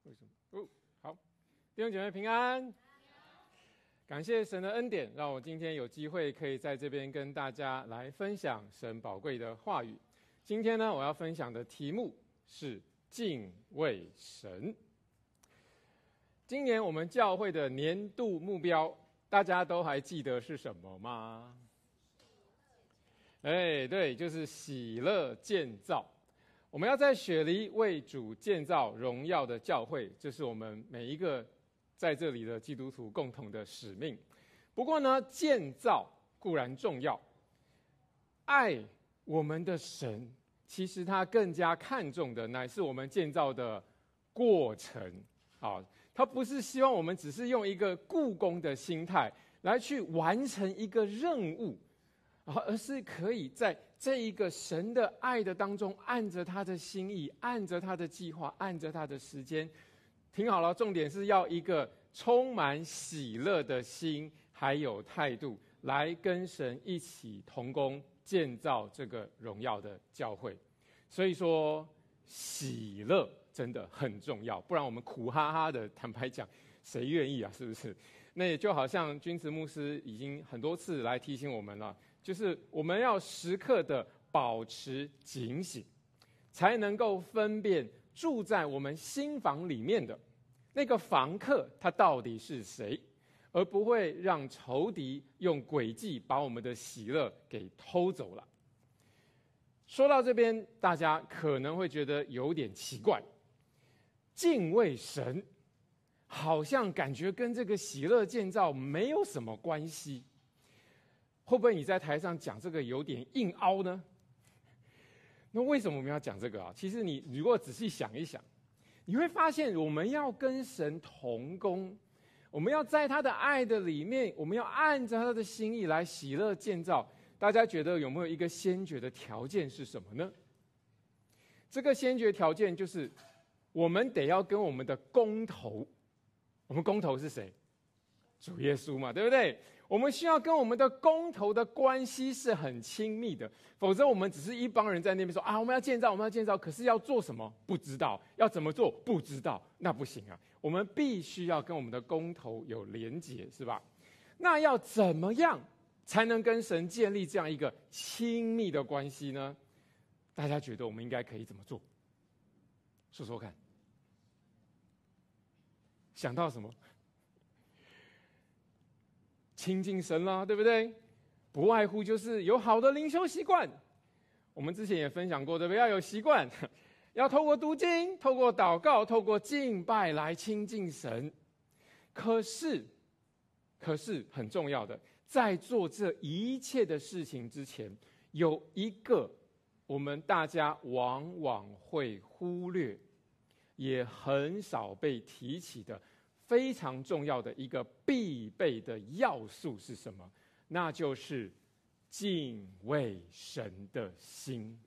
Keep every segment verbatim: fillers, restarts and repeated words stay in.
为什么？哦，好，弟兄姐妹平安。感谢神的恩典，让我今天有机会可以在这边跟大家来分享神宝贵的话语。今天呢，我要分享的题目是敬畏神。今年我们教会的年度目标，大家都还记得是什么吗？哎，对，就是喜乐建造。我们要在雪梨为主建造荣耀的教会，这是我们每一个在这里的基督徒共同的使命。不过呢，建造固然重要，爱我们的神，其实他更加看重的乃是我们建造的过程。啊，他不是希望我们只是用一个雇工的心态来去完成一个任务，而是可以在这一个神的爱的当中，按着他的心意，按着他的计划，按着他的时间。听好了，重点是要一个充满喜乐的心，还有态度，来跟神一起同工，建造这个荣耀的教会。所以说，喜乐真的很重要，不然我们苦哈哈的，坦白讲，谁愿意啊？是不是？那也就好像君慈牧师已经很多次来提醒我们了，就是我们要时刻的保持警醒，才能够分辨住在我们心房里面的那个房客他到底是谁，而不会让仇敌用诡计把我们的喜乐给偷走了。说到这边，大家可能会觉得有点奇怪，敬畏神好像感觉跟这个喜乐建造没有什么关系，会不会你在台上讲这个有点硬凹呢？那为什么我们要讲这个啊？其实你如果仔细想一想，你会发现我们要跟神同工，我们要在他的爱的里面，我们要按着他的心意来喜乐建造。大家觉得有没有一个先决的条件是什么呢？这个先决条件就是我们得要跟我们的工头，我们工头是谁？主耶稣嘛，对不对？我们需要跟我们的工头的关系是很亲密的，否则我们只是一帮人在那边说啊，我们要建造，我们要建造，可是要做什么不知道，要怎么做不知道，那不行啊！我们必须要跟我们的工头有连结，是吧？那要怎么样才能跟神建立这样一个亲密的关系呢？大家觉得我们应该可以怎么做？说说看，想到什么？亲近神啦，对不对？不外乎就是有好的灵修习惯。我们之前也分享过，对不对？要有习惯，要透过读经、透过祷告、透过敬拜来亲近神。可是，可是很重要的，在做这一切的事情之前，有一个我们大家往往会忽略，也很少被提起的非常重要的一个必备的要素是什么？那就是敬畏神的心。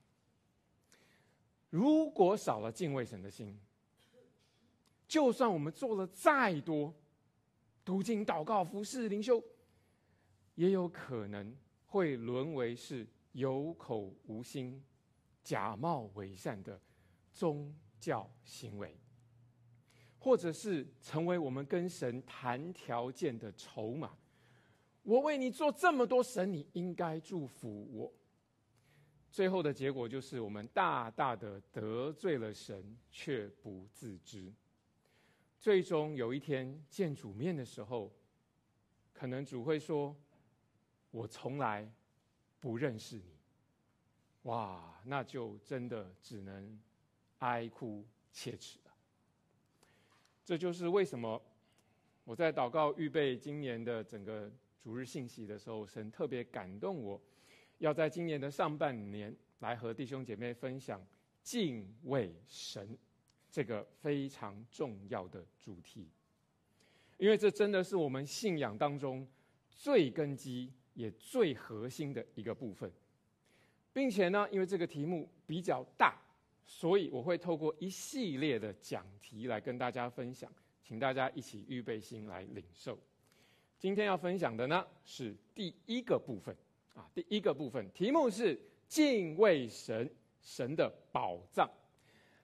如果少了敬畏神的心，就算我们做了再多读经、祷告、服事、灵修，也有可能会沦为是有口无心、假冒伪善的宗教行为，或者是成为我们跟神谈条件的筹码。我为你做这么多，神你应该祝福我。最后的结果就是我们大大的得罪了神，却不自知。最终有一天见主面的时候，可能主会说，我从来不认识你。哇，那就真的只能哀哭切齿了。这就是为什么我在祷告预备今年的整个主日信息的时候，神特别感动我，要在今年的上半年来和弟兄姐妹分享敬畏神这个非常重要的主题。因为这真的是我们信仰当中最根基也最核心的一个部分，并且呢，因为这个题目比较大，所以我会透过一系列的讲题来跟大家分享，请大家一起预备心来领受。今天要分享的呢是第一个部分啊，第一个部分题目是敬畏神，神的宝藏。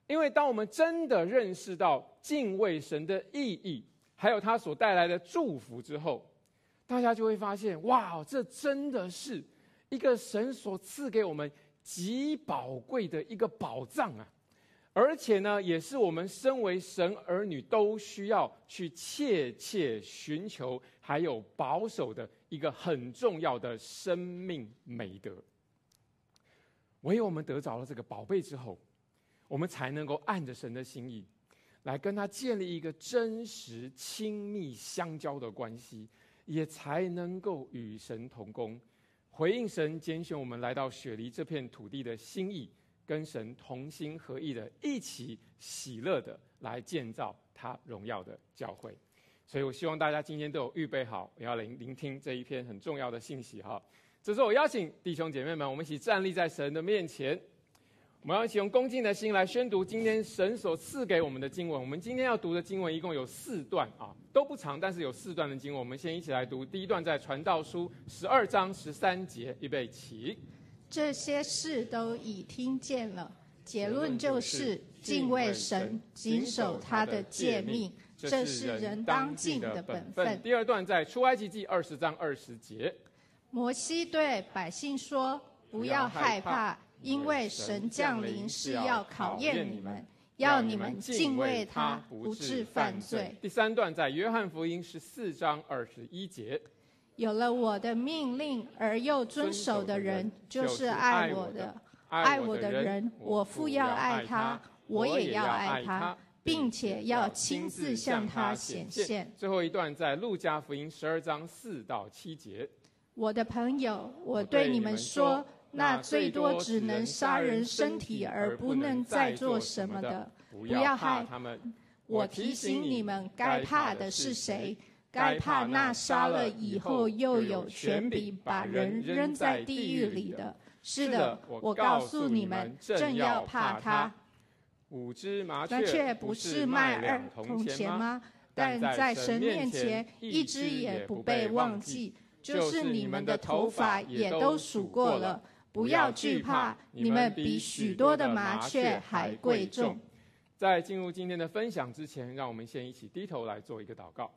因为当我们真的认识到敬畏神的意义，还有它所带来的祝福之后，大家就会发现，哇，这真的是一个神所赐给我们极宝贵的一个宝藏啊！而且呢，也是我们身为神儿女都需要去切切寻求，还有保守的一个很重要的生命美德。唯有我们得着了这个宝贝之后，我们才能够按着神的心意，来跟他建立一个真实、亲密相交的关系，也才能够与神同工，回应神拣选我们来到雪梨这片土地的心意，跟神同心合意的，一起喜乐的来建造他荣耀的教会。所以我希望大家今天都有预备好，也要聆聆听这一篇很重要的信息哈。这时候我邀请弟兄姐妹们，我们一起站立在神的面前，我们要一起用恭敬的心来宣读今天神所赐给我们的经文。我们今天要读的经文一共有四段啊，都不长，但是有四段的经文。我们先一起来读第一段，在传道书十二章十三节，预备起。 这些事都已听见了，结论就是敬畏神，谨守他的诫命，这是人当尽的本分。 第二段在出埃及记二十章二十节， 摩西对百姓说：不要害怕，因为神降临是要考验你们，要你们敬畏他，不致犯罪。 第三段在约翰福音十四章二十一节， 有了我的命令而又遵守的人，就是爱我的。爱我的人，我父要爱他，我也要爱他，并且要亲自向他显现。 最后一段在路加福音十二章四到七节， 我的朋友，我对你们说，那最多只能杀人身体而不能再做什么的，不要害他们。我提醒你们，该怕的是谁？该怕那杀了以后又有权柄把人扔在地狱里的。是的，我告诉你们，正要怕他。 五只麻雀不是卖二铜钱吗？但在神面前，一只也不被忘记。就是你们的头发也都数过了，不要惧怕，你们比许多的麻雀还贵重。 在进入今天的分享之前，让我们先一起低头来做一个祷告。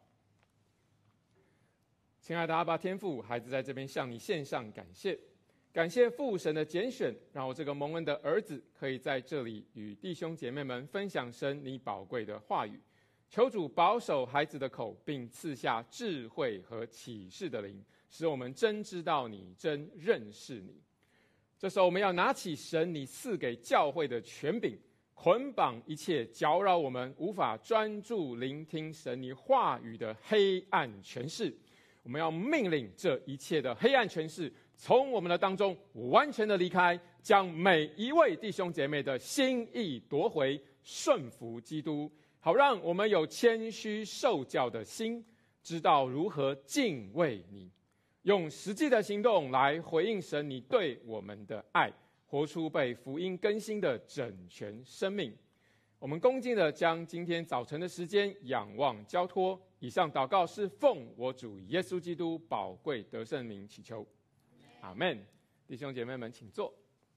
亲爱的阿爸天父，孩子在这边向你献上感谢，感谢父神的拣选，让我这个蒙恩的儿子可以在这里与弟兄姐妹们分享神你宝贵的话语。求主保守孩子的口，并赐下智慧和启示的灵，使我们真知道你，真认识你。这时候我们要拿起神你赐给教会的权柄，捆绑一切搅扰我们无法专注聆听神你话语的黑暗权势。我们要命令这一切的黑暗权势从我们的当中完全的离开，将每一位弟兄姐妹的心意夺回，顺服基督，好让我们有谦虚受教的心，知道如何敬畏你，用实际的行动来回应神你对我们的爱，活出被福音更新的整全生命。我们恭敬地将今天早晨的时间仰望交托，以上祷告是奉我主耶稣基督宝贵得胜名祈求，阿们。弟兄姐妹们请坐。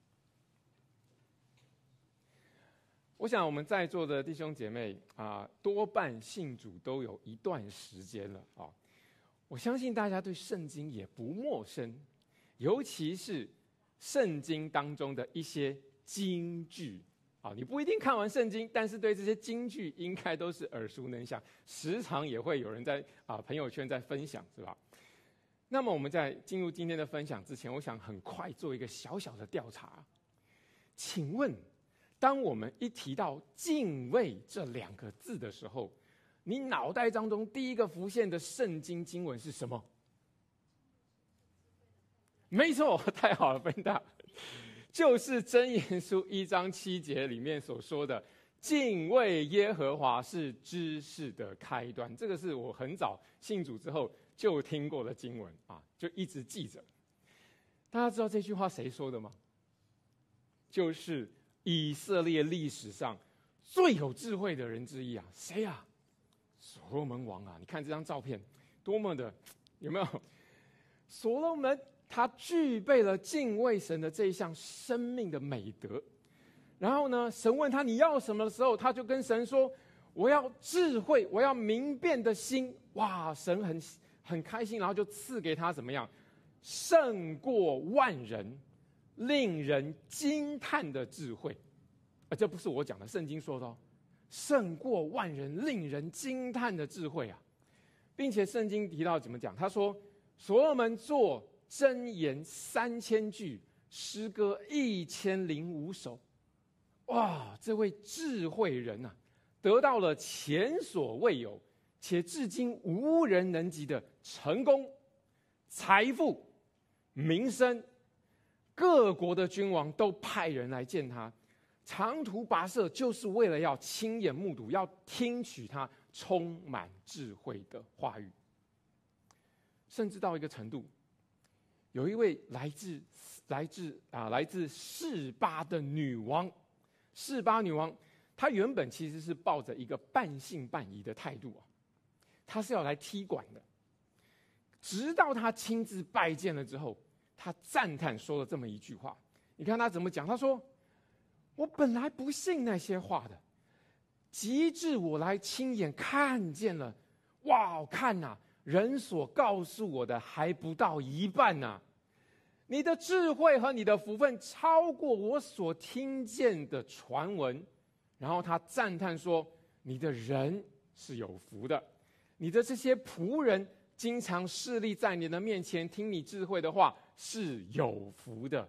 我想我们在座的弟兄姐妹啊，多半信主都有一段时间了啊。我相信大家对圣经也不陌生，尤其是圣经当中的一些金句啊，你不一定看完圣经，但是对这些金句应该都是耳熟能详，时常也会有人在啊朋友圈在分享，是吧？那么我们在进入今天的分享之前，我想很快做一个小小的调查，请问，当我们一提到敬畏这两个字的时候，你脑袋当中第一个浮现的圣经经文是什么？没错，太好了，芬达，就是箴言书一章七节里面所说的，敬畏耶和华是知识的开端。这个是我很早信主之后就听过的经文啊，就一直记着。大家知道这句话谁说的吗？就是以色列历史上最有智慧的人之一啊，谁啊？所罗门王啊！你看这张照片，多么的有没有？所罗门他具备了敬畏神的这一项生命的美德， 然后呢，神问他你要什么的时候，他就跟神说：“我要智慧，我要明辨的心。”哇，神很很开心，然后就赐给他怎么样？胜过万人，令人惊叹的智慧。啊，这不是我讲的，圣经说的哦。胜过万人，令人惊叹的智慧啊！并且圣经提到怎么讲？他说：“所罗门作箴言三千句，诗歌一千零五首。”哇，这位智慧人啊，得到了前所未有且至今无人能及的成功、财富、名声。各国的君王都派人来见他，长途跋涉，就是为了要亲眼目睹，要听取他充满智慧的话语。甚至到一个程度，有一位来自来自啊来自示巴的女王，示巴女王，她原本其实是抱着一个半信半疑的态度啊，她是要来踢馆的。直到她亲自拜见了之后，她赞叹说了这么一句话，你看她怎么讲？她说：“我本来不信那些话的，及至我来亲眼看见了，哇，看呐、啊，人所告诉我的还不到一半呐、啊！你的智慧和你的福分超过我所听见的传闻。”然后他赞叹说：“你的人是有福的，你的这些仆人经常侍立在你的面前，听你智慧的话，是有福的。”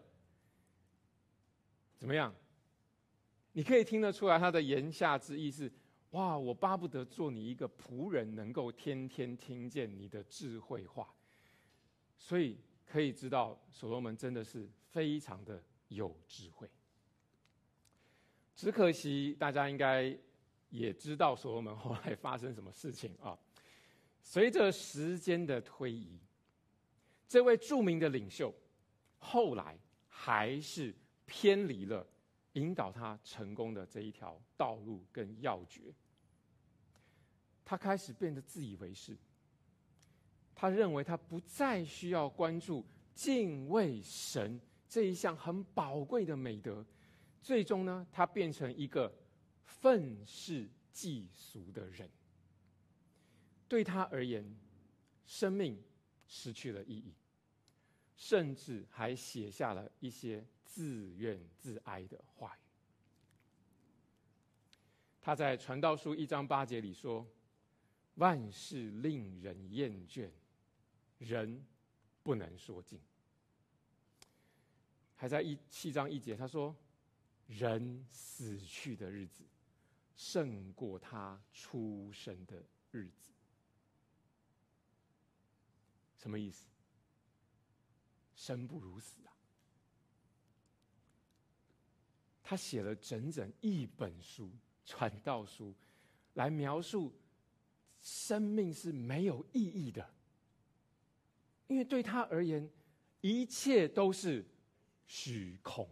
怎么样？你可以听得出来他的言下之意是：哇，我巴不得做你一个仆人，能够天天听见你的智慧话。所以可以知道，所罗门真的是非常的有智慧。只可惜大家应该也知道所罗门后来发生什么事情啊。随着时间的推移，这位著名的领袖后来还是偏离了引导他成功的这一条道路跟要诀。他开始变得自以为是，他认为他不再需要关注敬畏神这一项很宝贵的美德。最终呢，他变成一个愤世嫉俗的人。对他而言，生命失去了意义，甚至还写下了一些自怨自哀的话语。他在传道书一章八节里说：“万事令人厌倦，人不能说尽。”还在一七章一节他说：“人死去的日子，胜过他出生的日子。”什么意思？生不如死啊！他写了整整一本书，传道书，来描述生命是没有意义的，因为对他而言，一切都是虚空。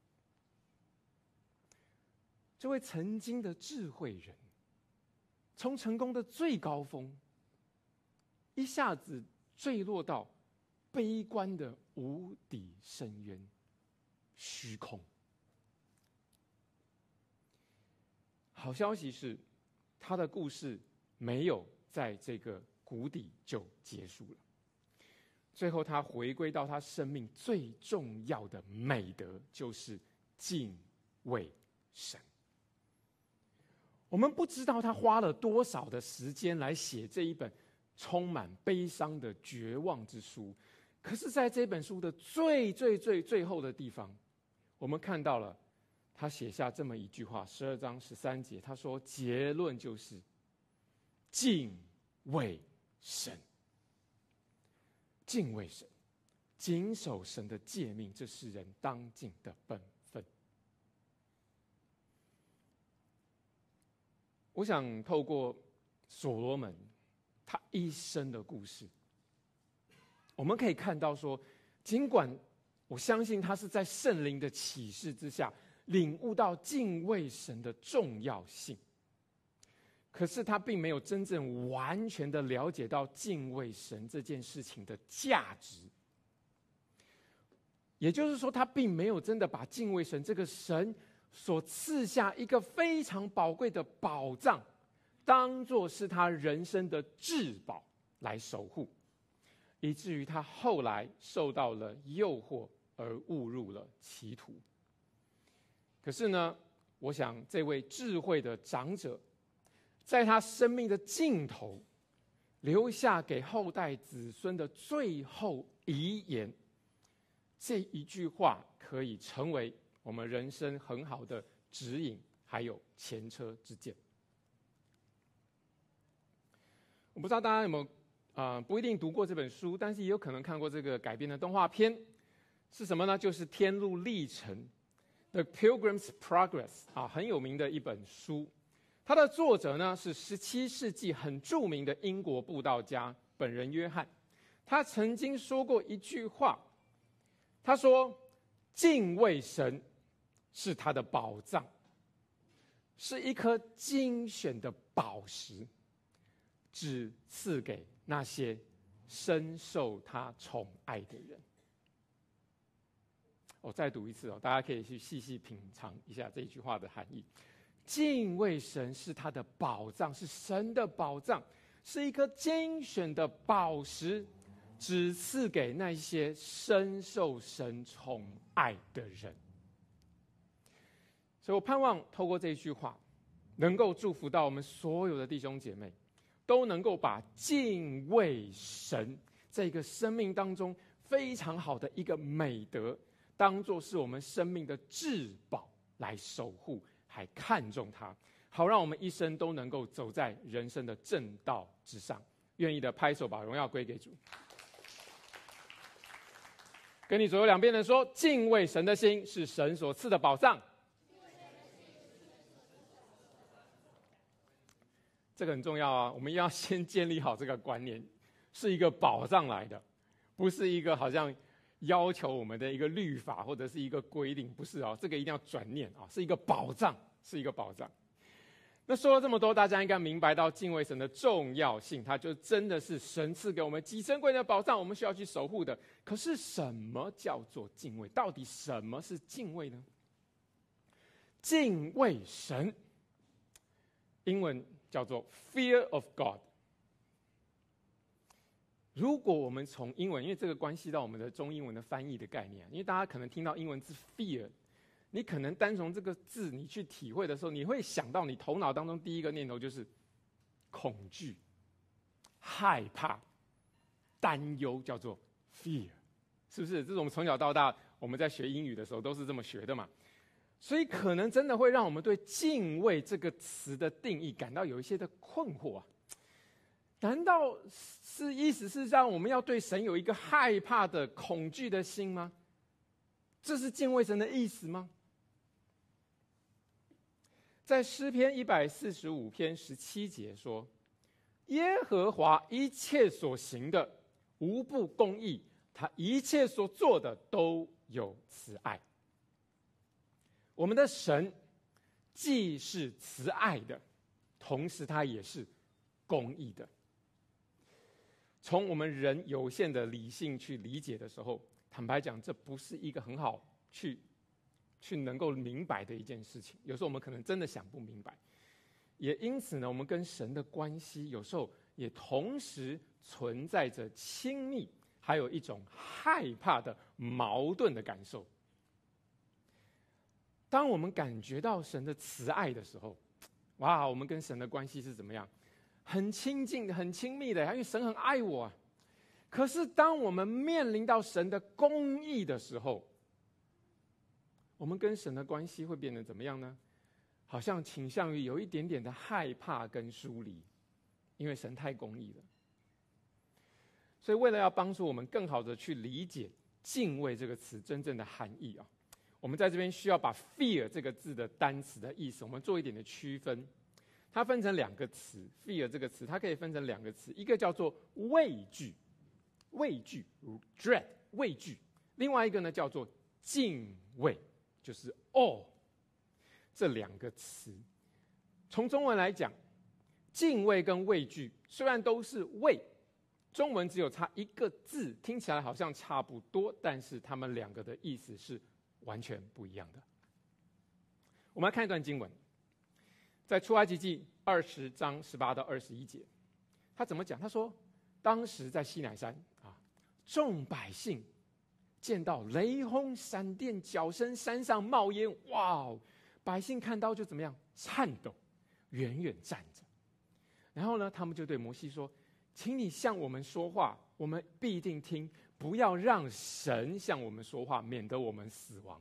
这位曾经的智慧人，从成功的最高峰，一下子坠落到悲观的无底深渊，虚空。好消息是，他的故事没有在这个谷底就结束了。最后，他回归到他生命最重要的美德，就是敬畏神。我们不知道他花了多少的时间来写这一本充满悲伤的绝望之书，可是在这本书的最最最最后的地方，我们看到了他写下这么一句话，十二章十三节，他说：“结论就是敬畏神，敬畏神，谨守神的诫命，这是人当尽的本分。”我想透过所罗门他一生的故事，我们可以看到说，尽管我相信他是在圣灵的启示之下领悟到敬畏神的重要性，可是他并没有真正完全的了解到敬畏神这件事情的价值。也就是说，他并没有真的把敬畏神这个神所赐下一个非常宝贵的宝藏，当作是他人生的至宝来守护，以至于他后来受到了诱惑而误入了歧途。可是呢，我想这位智慧的长者，在他生命的尽头，留下给后代子孙的最后遗言，这一句话可以成为我们人生很好的指引，还有前车之鉴。我不知道大家有没有啊、呃，不一定读过这本书，但是也有可能看过这个改编的动画片，是什么呢？就是《天路历程》The Pilgrim's Progress 啊，很有名的一本书。它的作者呢是十七世纪很著名的英国布道家本人约翰。他曾经说过一句话，他说：“敬畏神是他的宝藏，是一颗精选的宝石，只赐给那些深受他宠爱的人。”我再读一次哦，大家可以去细细品尝一下这句话的含义。敬畏神是他的宝藏，是神的宝藏，是一颗精选的宝石，只赐给那些深受神宠爱的人。所以我盼望透过这句话，能够祝福到我们所有的弟兄姐妹，都能够把敬畏神这个生命当中非常好的一个美德，当作是我们生命的至宝来守护，还看重它，好让我们一生都能够走在人生的正道之上。愿意的拍手，把荣耀归给主。跟你左右两边人说，敬畏神的心是神所赐的宝藏。这个很重要啊，我们要先建立好这个观念，是一个宝藏来的，不是一个好像要求我们的一个律法或者是一个规定，不是哦，这个一定要转念啊，是一个宝藏，是一个宝藏。那说了这么多，大家应该明白到敬畏神的重要性，它就真的是神赐给我们极珍贵的宝藏，我们需要去守护的。可是什么叫做敬畏？到底什么是敬畏呢？敬畏神，英文叫做 fear of God。如果我们从英文，因为这个关系到我们的中英文的翻译的概念，因为大家可能听到英文字 fear， 你可能单从这个字你去体会的时候，你会想到你头脑当中第一个念头就是恐惧、害怕、担忧，叫做 fear， 是不是？这种从小到大我们在学英语的时候都是这么学的嘛。所以可能真的会让我们对敬畏这个词的定义感到有一些的困惑啊。难道是意思是让我们要对神有一个害怕的恐惧的心吗？这是敬畏神的意思吗？在诗篇一百四十五篇十七节说，耶和华一切所行的无不公义，他一切所做的都有慈爱。我们的神既是慈爱的，同时他也是公义的。从我们人有限的理性去理解的时候，坦白讲，这不是一个很好去去能够明白的一件事情。有时候我们可能真的想不明白，也因此呢，我们跟神的关系有时候也同时存在着亲密，还有一种害怕的矛盾的感受。当我们感觉到神的慈爱的时候，哇，我们跟神的关系是怎么样？很亲近的，很亲密的，因为神很爱我啊。可是当我们面临到神的公义的时候，我们跟神的关系会变得怎么样呢？好像倾向于有一点点的害怕跟疏离，因为神太公义了。所以为了要帮助我们更好的去理解敬畏这个词真正的含义啊，我们在这边需要把 fear 这个字的单词的意思我们做一点的区分。它分成两个词 fear 这个词它可以分成两个词，一个叫做畏惧，畏惧 dread 畏惧，另外一个呢叫做敬畏，就是 awe。 这两个词从中文来讲，敬畏跟畏惧虽然都是畏，中文只有差一个字，听起来好像差不多，但是它们两个的意思是完全不一样的。 我们来看一段经文，在出埃及记二十章十八到二十一节，他怎么讲？他说，当时在西乃山啊，众百姓见到雷轰、闪电、角声，山上冒烟，哇！百姓看到就怎么样？颤抖，远远站着。然后呢，他们就对摩西说：“请你向我们说话，我们必定听，不要让神向我们说话，免得我们死亡。”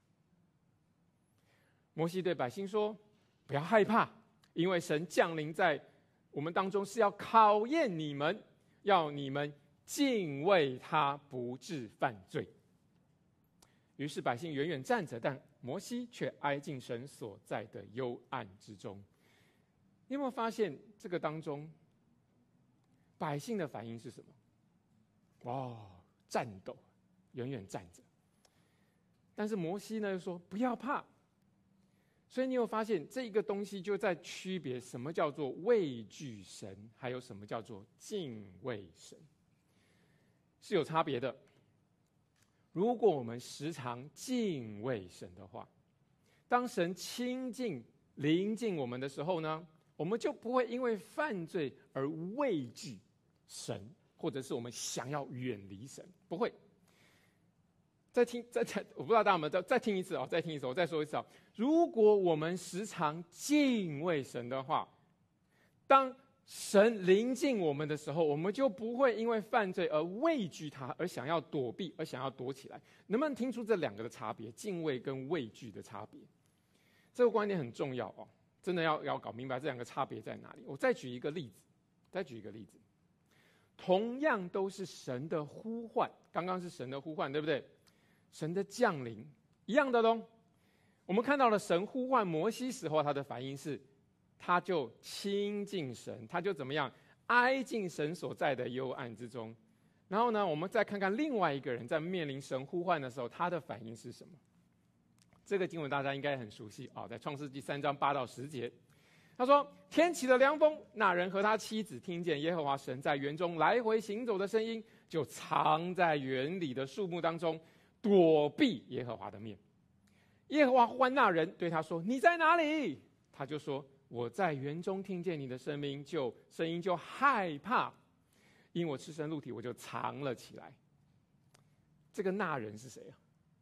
摩西对百姓说：“不要害怕，因为神降临在我们当中，是要考验你们，要你们敬畏他，不致犯罪。”于是百姓远远站着，但摩西却挨近神所在的幽暗之中。你有没有发现这个当中，百姓的反应是什么？哇，战斗，远远站着。但是摩西呢又说不要怕。所以你有发现这一个东西就在区别什么叫做畏惧神，还有什么叫做敬畏神，是有差别的。如果我们时常敬畏神的话，当神亲近临近我们的时候呢，我们就不会因为犯罪而畏惧神，或者是我们想要远离神，不会。再听，再再，我不知道大家有没有再再听一次啊、哦？再听一次，我再说一次啊、哦！如果我们时常敬畏神的话，当神临近我们的时候，我们就不会因为犯罪而畏惧他，而想要躲避，而想要躲起来。能不能听出这两个的差别？敬畏跟畏惧的差别，这个观点很重要哦，真的要要搞明白这两个差别在哪里。我再举一个例子，再举一个例子，同样都是神的呼唤，刚刚是神的呼唤，对不对？神的降临一样的咯。我们看到了神呼唤摩西时候，他的反应是，他就亲近神，他就怎么样挨近神所在的幽暗之中。然后呢，我们再看看另外一个人在面临神呼唤的时候，他的反应是什么？这个经文大家应该很熟悉啊，在创世纪三章八到十节，他说：“天起了凉风，那人和他妻子听见耶和华神在园中来回行走的声音，就藏在园里的树木当中，躲避耶和华的面。耶和华呼唤那人，对他说：你在哪里？他就说：我在园中听见你的声音，就声音就害怕，因我赤身露体，我就藏了起来。”这个那人是谁啊？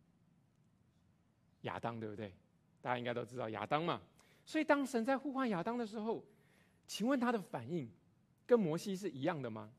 亚当，对不对？大家应该都知道亚当嘛。所以当神在呼唤亚当的时候，请问他的反应跟摩西是一样的吗？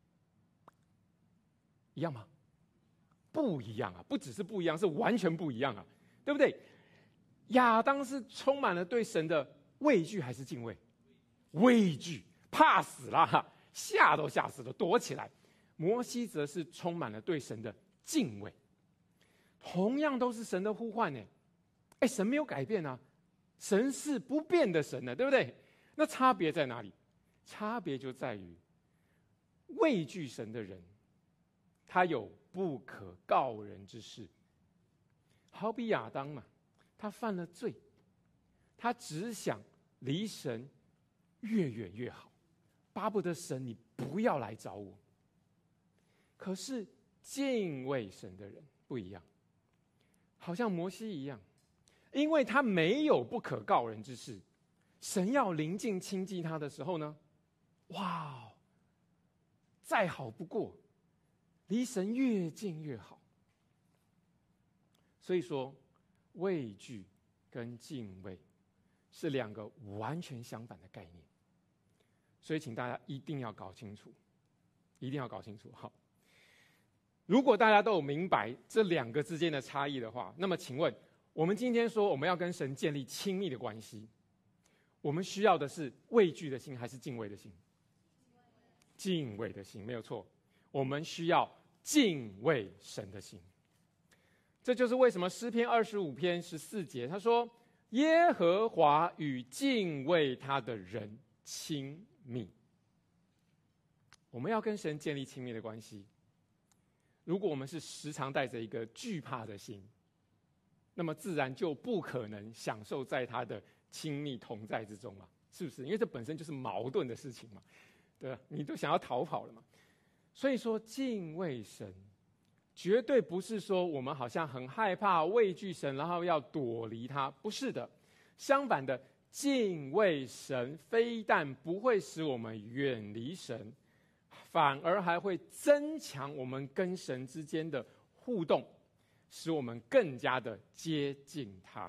一样吗？不一样啊！不只是不一样，是完全不一样啊，对不对？亚当是充满了对神的畏惧还是敬畏？畏惧，怕死了，吓都吓死了，躲起来。摩西则是充满了对神的敬畏。同样都是神的呼唤呢，哎，神没有改变啊，神是不变的神呢，对不对？那差别在哪里？差别就在于畏惧神的人，他有不可告人之事。好比亚当嘛，他犯了罪，他只想离神越远越好，巴不得神你不要来找我。可是敬畏神的人不一样，好像摩西一样，因为他没有不可告人之事，神要临近亲近他的时候呢，哇，再好不过，离神越近越好。所以说，畏惧跟敬畏是两个完全相反的概念，所以请大家一定要搞清楚，一定要搞清楚。好，如果大家都有明白这两个之间的差异的话，那么请问，我们今天说我们要跟神建立亲密的关系，我们需要的是畏惧的心还是敬畏的心？敬畏的心，没有错。我们需要敬畏神的心。这就是为什么诗篇二十五篇十四节他说：耶和华与敬畏他的人亲密。我们要跟神建立亲密的关系，如果我们是时常带着一个惧怕的心，那么自然就不可能享受在他的亲密同在之中嘛，是不是？因为这本身就是矛盾的事情嘛，对吧？你都想要逃跑了嘛。所以说，敬畏神绝对不是说我们好像很害怕、畏惧神，然后要躲离他，不是的。 相反的，敬畏神非但不会使我们远离神，反而还会增强我们跟神之间的互动，使我们更加的接近他。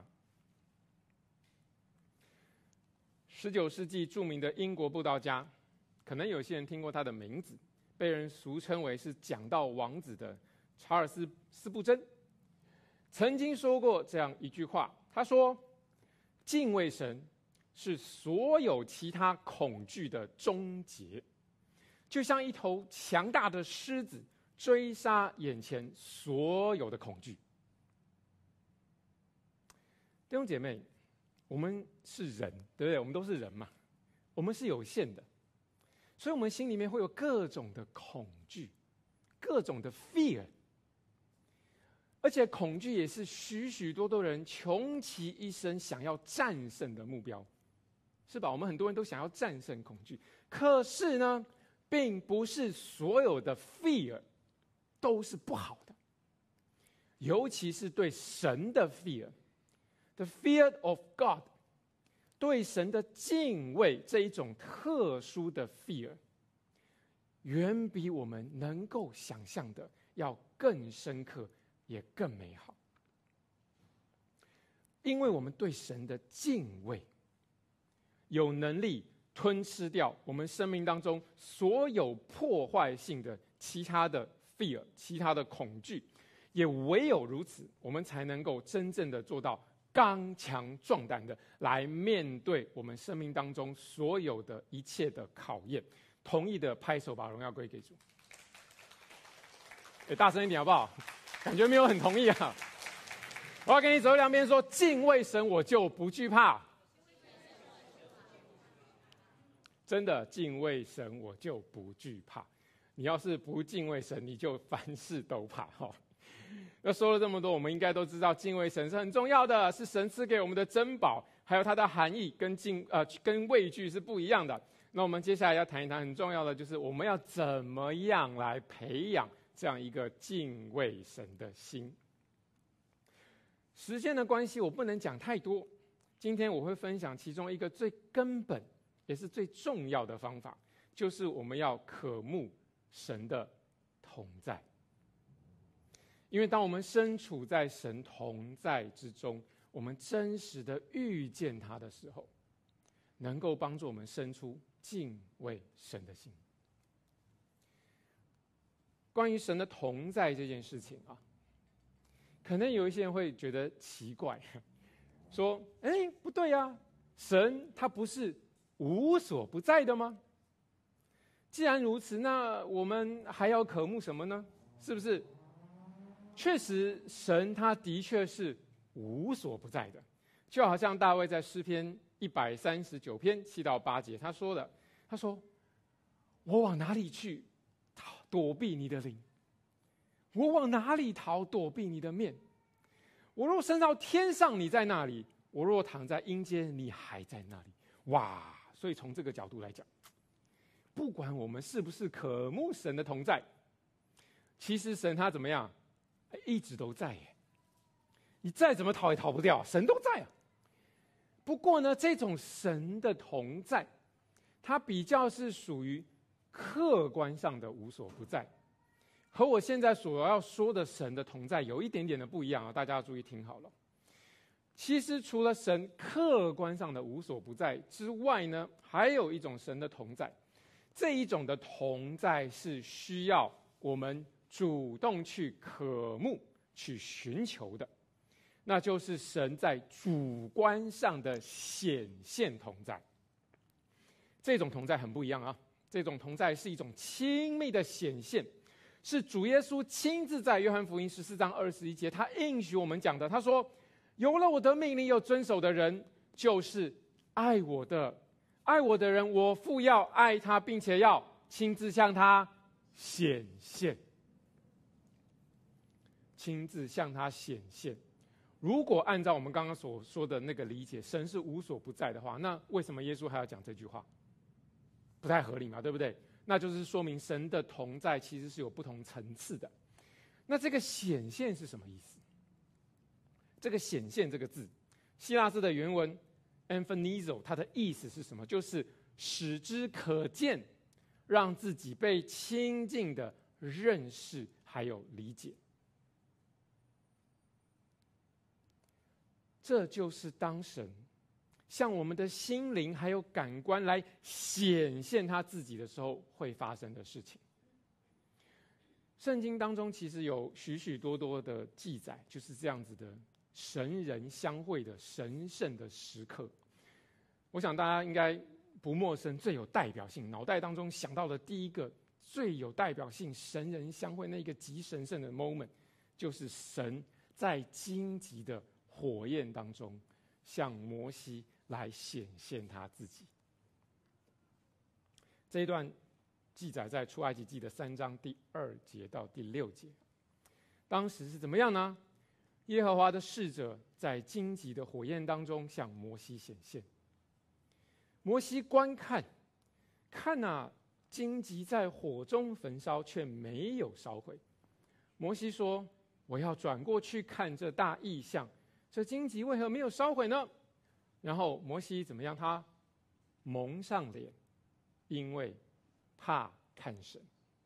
十九世纪著名的英国布道家，可能有些人听过他的名字，被人俗称为是讲道王子的查尔斯·斯布真，曾经说过这样一句话，他说：敬畏神是所有其他恐惧的终结，就像一头强大的狮子追杀眼前所有的恐惧。弟兄姐妹，我们是人，对不对？我们都是人嘛，我们是有限的，所以我们心里面会有各种的恐惧，各种的 fear， 而且恐惧也是许许多多人穷其一生想要战胜的目标，是吧？我们很多人都想要战胜恐惧，可是呢，并不是所有的 fear 都是不好的，尤其是对神的 fear。The fear of God， 对神的敬畏这一种特殊的 fear， 远比我们能够想象的要更深刻，也更美好。因为我们对神的敬畏，有能力吞吃掉我们生命当中所有破坏性的其他的 fear， 其他的恐惧，也唯有如此，我们才能够真正的做到刚强壮胆的来面对我们生命当中所有的一切的考验。同意的拍手，把荣耀归给主。哎，大声一点好不好？感觉没有很同意啊。我要跟你走两边说，敬畏神我就不惧怕。真的，敬畏神我就不惧怕。你要是不敬畏神，你就凡事都怕哈。那说了这么多，我们应该都知道敬畏神是很重要的，是神赐给我们的珍宝，还有它的含义跟敬呃跟畏惧是不一样的。那我们接下来要谈一谈很重要的，就是我们要怎么样来培养这样一个敬畏神的心。时间的关系，我不能讲太多，今天我会分享其中一个最根本也是最重要的方法，就是我们要渴慕神的同在。因为当我们身处在神同在之中，我们真实的遇见他的时候，能够帮助我们生出敬畏神的心。关于神的同在这件事情啊，可能有一些人会觉得奇怪，说：哎，不对啊，神他不是无所不在的吗？既然如此，那我们还要渴慕什么呢？是不是？确实，神他的确是无所不在的，就好像大卫在诗篇一百三十九篇七到八节他说的，他说：我往哪里去躲避你的灵？我往哪里逃躲避你的面？我若升到天上，你在那里；我若躺在阴间，你还在那里。哇！所以从这个角度来讲，不管我们是不是渴慕神的同在，其实神他怎么样？一直都在耶，你再怎么逃也逃不掉，神都在啊。不过呢，这种神的同在，它比较是属于客观上的无所不在，和我现在所要说的神的同在有一点点的不一样啊，大家要注意听好了。其实除了神客观上的无所不在之外呢，还有一种神的同在，这一种的同在是需要我们主动去渴慕、去寻求的，那就是神在主观上的显现同在。这种同在很不一样啊，这种同在是一种亲密的显现，是主耶稣亲自在约翰福音十四章二十一节，他应许我们讲的。他说：有了我的命令又遵守的人，就是爱我的。爱我的人，我父要爱他，并且要亲自向他显现。亲自向他显现。如果按照我们刚刚所说的那个理解，神是无所不在的话，那为什么耶稣还要讲这句话？不太合理嘛，对不对？那就是说明神的同在其实是有不同层次的。那这个显现是什么意思？这个显现这个字，希腊字的原文 emphanizo 它的意思是什么？就是使之可见，让自己被亲近的认识还有理解。这就是当神向我们的心灵还有感官来显现他自己的时候会发生的事情。圣经当中其实有许许多多的记载，就是这样子的神人相会的神圣的时刻。我想大家应该不陌生，最有代表性，脑袋当中想到的第一个最有代表性神人相会那个极神圣的 moment， 就是神在荆棘的火焰当中向摩西来显现他自己。这一段记载在出埃及记的三章第二节到第六节。当时是怎么样呢？耶和华的使者在荆棘的火焰当中向摩西显现。摩西观看，看啊，荆棘在火中焚烧，却没有烧毁。摩西说：“我要转过去看这大异象，这荆棘为何没有烧毁呢？”然后摩西怎么样？他蒙上脸，因为怕看神。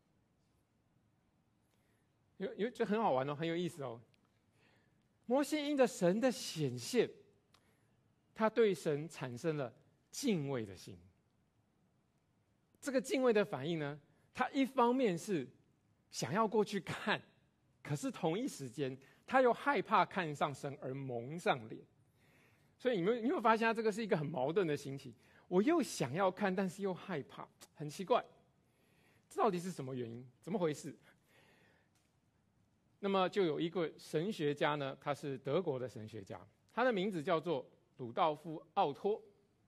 有有这很好玩哦，很有意思哦。摩西因着神的显现，他对神产生了敬畏的心。这个敬畏的反应呢，他一方面是想要过去看，可是同一时间他又害怕看上神而蒙上脸。所以你们你有没有发现，这个是一个很矛盾的心情？我又想要看，但是又害怕，很奇怪。这到底是什么原因？怎么回事？那么就有一个神学家呢，他是德国的神学家，他的名字叫做鲁道夫·奥托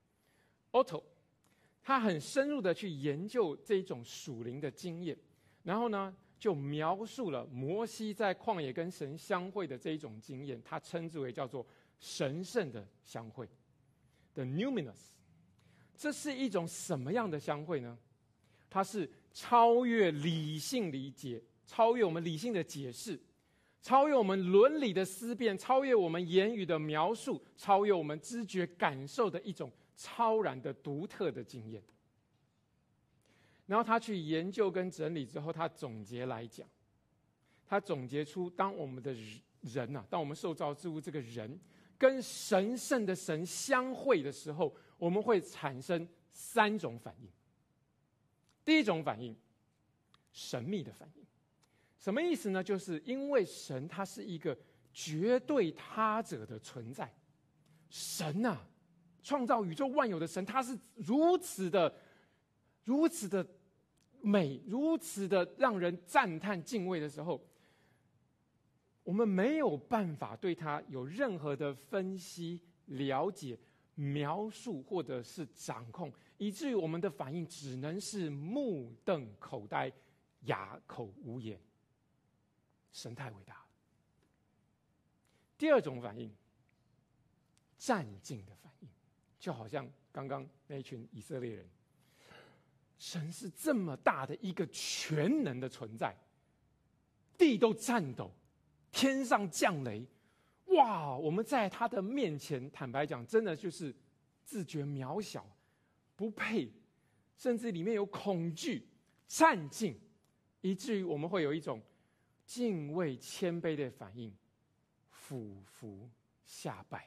（Otto）。他很深入的去研究这种属灵的经验，然后呢，就描述了摩西在旷野跟神相会的这一种经验，他称之为叫做神圣的相会 ，the numinous。这是一种什么样的相会呢？它是超越理性理解，超越我们理性的解释，超越我们伦理的思辨，超越我们言语的描述，超越我们知觉感受的一种超然的独特的经验。然后他去研究跟整理之后，他总结来讲，他总结出当我们的人啊，当我们受造之物这个人跟神圣的神相会的时候，我们会产生三种反应。第一种反应，神秘的反应。什么意思呢？就是因为神他是一个绝对他者的存在，神啊，创造宇宙万有的神，他是如此的如此的美，如此的让人赞叹敬畏的时候，我们没有办法对他有任何的分析、了解、描述或者是掌控，以至于我们的反应只能是目瞪口呆、哑口无言。神太伟大了。第二种反应，战兢的反应，就好像刚刚那一群以色列人，神是这么大的一个全能的存在，地都颤抖，天上降雷，哇！我们在他的面前，坦白讲，真的就是自觉渺小，不配，甚至里面有恐惧、战兢，以至于我们会有一种敬畏、谦卑的反应，俯伏下拜。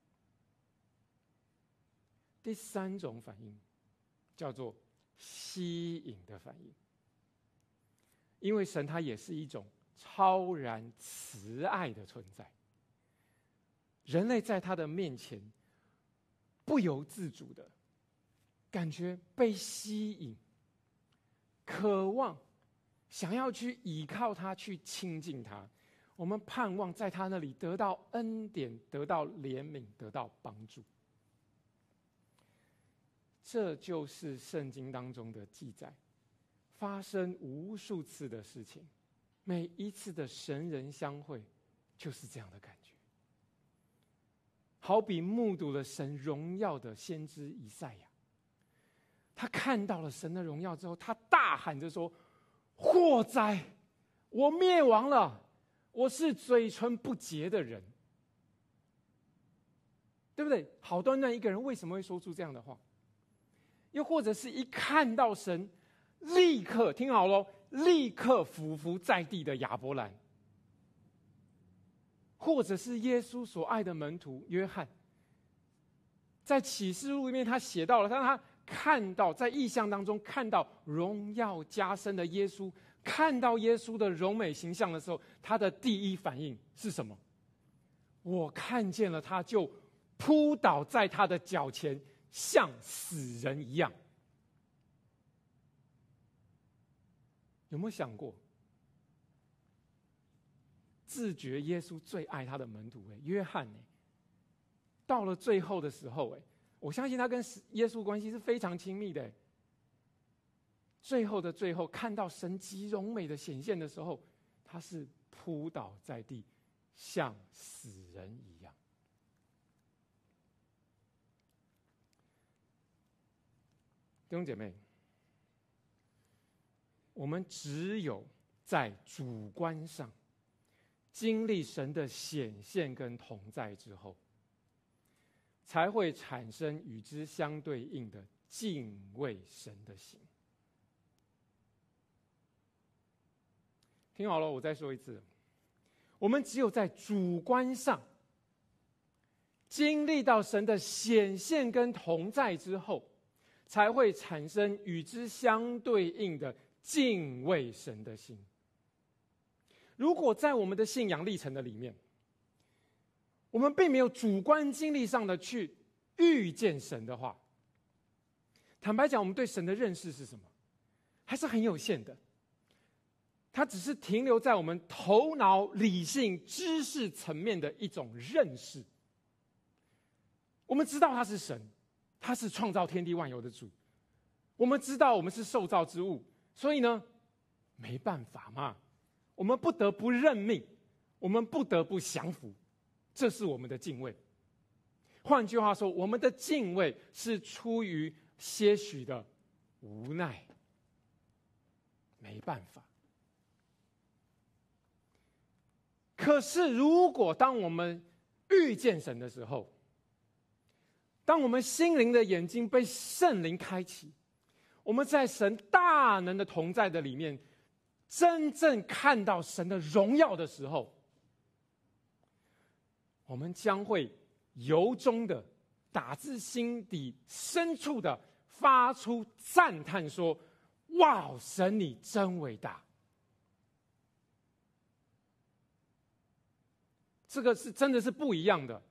第三种反应叫做吸引的反应，因为神他也是一种超然慈爱的存在，人类在他的面前不由自主的感觉被吸引，渴望想要去依靠他，去亲近他。我们盼望在他那里得到恩典，得到怜悯，得到帮助。这就是圣经当中的记载，发生无数次的事情，每一次的神人相会就是这样的感觉。好比目睹了神荣耀的先知以赛亚，他看到了神的荣耀之后，他大喊着说：祸哉，我灭亡了，我是嘴唇不洁的人。 对不对？好端端一个人为什么会说出这样的话？又或者是一看到神，立刻听好咯，立刻俯伏在地的亚伯兰，或者是耶稣所爱的门徒约翰，在启示录里面他写到了，当他看到在异象当中看到荣耀加身的耶稣，看到耶稣的荣美形象的时候，他的第一反应是什么？我看见了他，就扑倒在他的脚前，像死人一样。有没有想过，自觉耶稣最爱他的门徒约翰，到了最后的时候，我相信他跟耶稣关系是非常亲密的。最后的最后，看到神极荣美的显现的时候，他是扑倒在地，像死人一样。弟兄姐妹，我们只有在主观上经历神的显现跟同在之后，才会产生与之相对应的敬畏神的心。听好了，我再说一次，我们只有在主观上经历到神的显现跟同在之后，才会产生与之相对应的敬畏神的心。如果在我们的信仰历程的里面，我们并没有主观经历上的去遇见神的话，坦白讲，我们对神的认识是什么？还是很有限的。它只是停留在我们头脑、理性、知识层面的一种认识。我们知道他是神，他是创造天地万有的主。我们知道我们是受造之物，所以呢，没办法嘛，我们不得不认命，我们不得不降服，这是我们的敬畏。换句话说，我们的敬畏是出于些许的无奈，没办法。可是，如果当我们遇见神的时候，当我们心灵的眼睛被圣灵开启，我们在神大能的同在的里面，真正看到神的荣耀的时候，我们将会由衷的、打自心底深处的发出赞叹说：“哇，神你真伟大！”这个是真的是不一样的，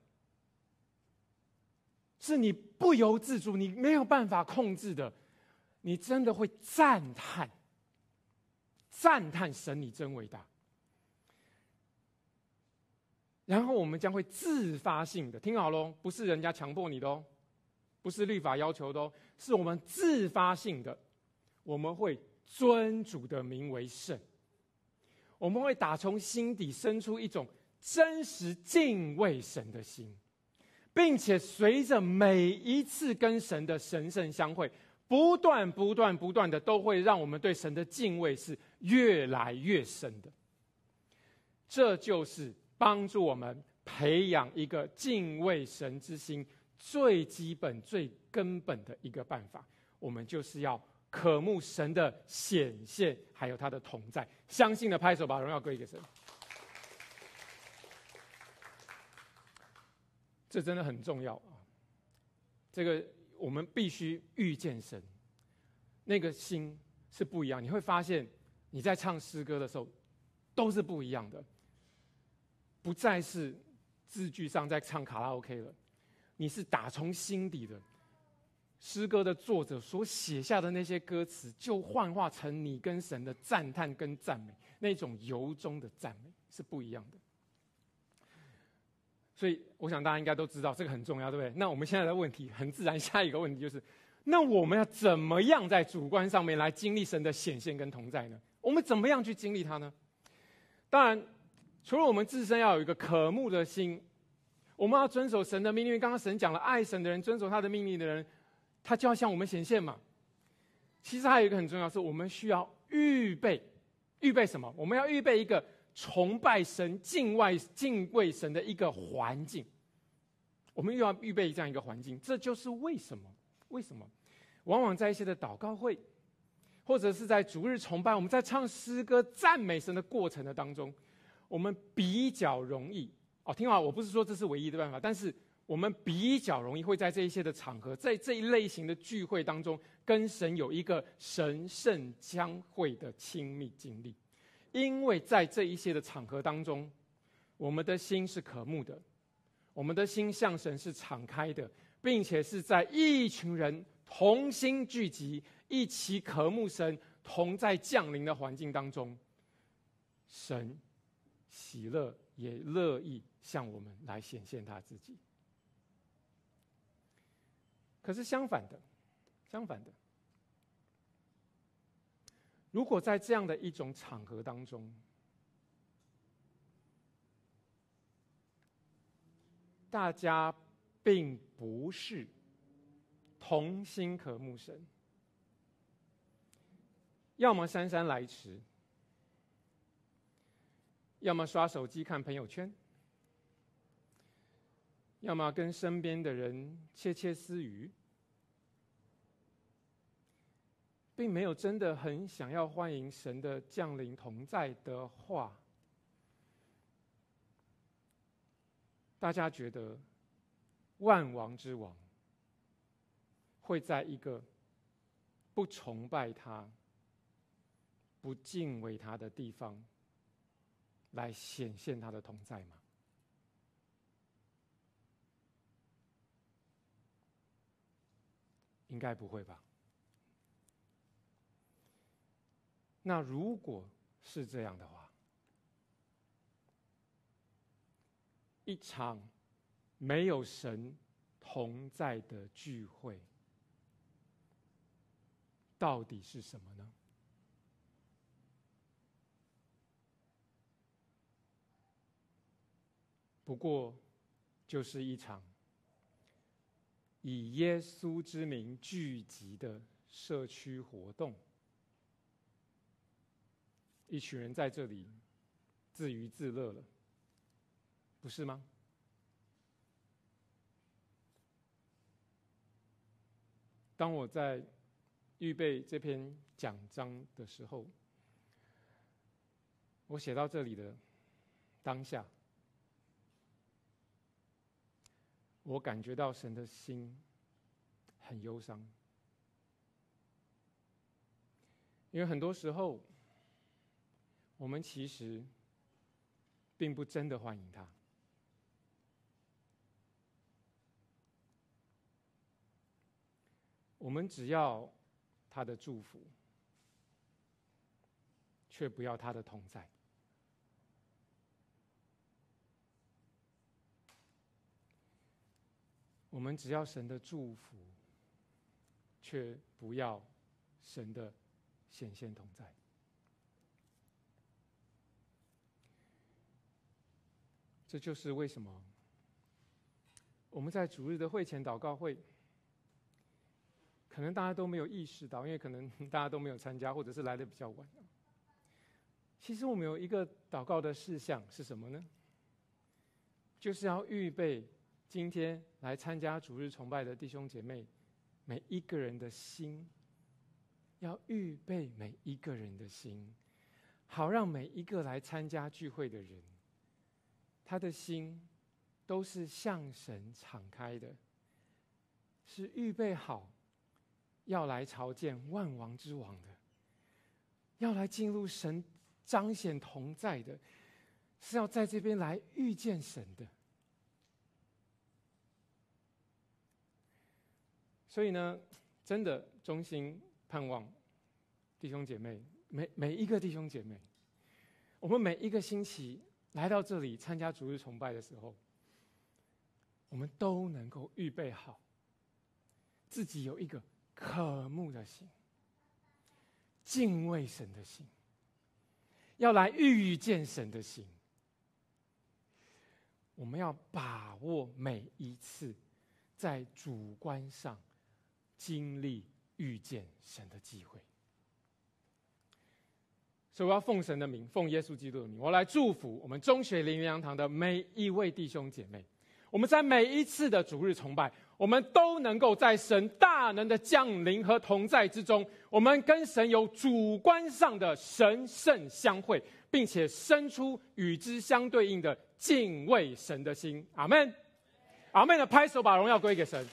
是你不由自主，你没有办法控制的，你真的会赞叹，赞叹神你真伟大。然后我们将会自发性的，听好咯，不是人家强迫你的哦，不是律法要求的哦，是我们自发性的，我们会尊主的名为圣，我们会打从心底生出一种真实敬畏神的心，并且随着每一次跟神的神圣相会，不断不断不断的都会让我们对神的敬畏是越来越深的。这就是帮助我们培养一个敬畏神之心最基本最根本的一个办法，我们就是要渴慕神的显现还有他的同在。相信的拍手，把荣耀归给神。这真的很重要啊！这个我们必须遇见神，那个心是不一样。你会发现你在唱诗歌的时候都是不一样的，不再是字句上在唱卡拉 OK 了，你是打从心底的。诗歌的作者所写下的那些歌词，就幻化成你跟神的赞叹跟赞美，那种由衷的赞美是不一样的。所以我想大家应该都知道这个很重要，对不对？那我们现在的问题很自然，下一个问题就是那我们要怎么样在主观上面来经历神的显现跟同在呢？我们怎么样去经历它呢？当然除了我们自身要有一个渴慕的心，我们要遵守神的命令。刚刚神讲了，爱神的人遵守他的命令的人，他就要向我们显现嘛。其实还有一个很重要，是我们需要预备。预备什么？我们要预备一个崇拜神、敬畏敬畏神的一个环境。 我们又要预备这样一个环境。这就是为什么，为什么往往在一些的祷告会，或者是在主日崇拜，我们在唱诗歌赞美神的过程的当中，我们比较容易哦，听好，我不是说这是唯一的办法，但是我们比较容易会在这一些的场合，在这一类型的聚会当中，跟神有一个神圣相会的亲密经历。因为在这一些的场合当中，我们的心是渴慕的，我们的心向神是敞开的，并且是在一群人同心聚集，一起渴慕神，同在降临的环境当中，神喜乐也乐意向我们来显现他自己。可是相反的，相反的，如果在这样的一种场合当中，大家并不是同心渴慕神，要么姗姗来迟，要么刷手机看朋友圈，要么跟身边的人窃窃私语，并没有真的很想要欢迎神的降临同在的话，大家觉得万王之王会在一个不崇拜他、不敬畏他的地方来显现他的同在吗？应该不会吧。那如果是这样的话，一场没有神同在的聚会，到底是什么呢？不过，就是一场以耶稣之名聚集的社区活动。一群人在这里自娱自乐了，不是吗？当我在预备这篇讲章的时候，我写到这里的当下，我感觉到神的心很忧伤，因为很多时候我们其实并不真的欢迎他。我们只要他的祝福，却不要他的同在。我们只要神的祝福，却不要神的显现同在。这就是为什么我们在主日的会前祷告会，可能大家都没有意识到，因为可能大家都没有参加，或者是来的比较晚。其实我们有一个祷告的事项是什么呢？就是要预备今天来参加主日崇拜的弟兄姐妹，每一个人的心，要预备每一个人的心，好让每一个来参加聚会的人，他的心都是向神敞开的，是预备好要来朝见万王之王的，要来进入神彰显同在的，是要在这边来遇见神的。所以呢，真的衷心盼望弟兄姐妹，每每一个弟兄姐妹，我们每一个星期来到这里参加主日崇拜的时候，我们都能够预备好自己有一个渴慕的心，敬畏神的心，要来遇见神的心。我们要把握每一次在主观上经历遇见神的机会。所以我要奉神的名，奉耶稣基督的名，我来祝福我们中学灵粮堂的每一位弟兄姐妹。 我们在每一次的主日崇拜，我们都能够在神大能的降临和同在之中，我们跟神有主观上的神圣相会，并且生出与之相对应的敬畏神的心。阿们，阿们的拍手，把荣耀归给神。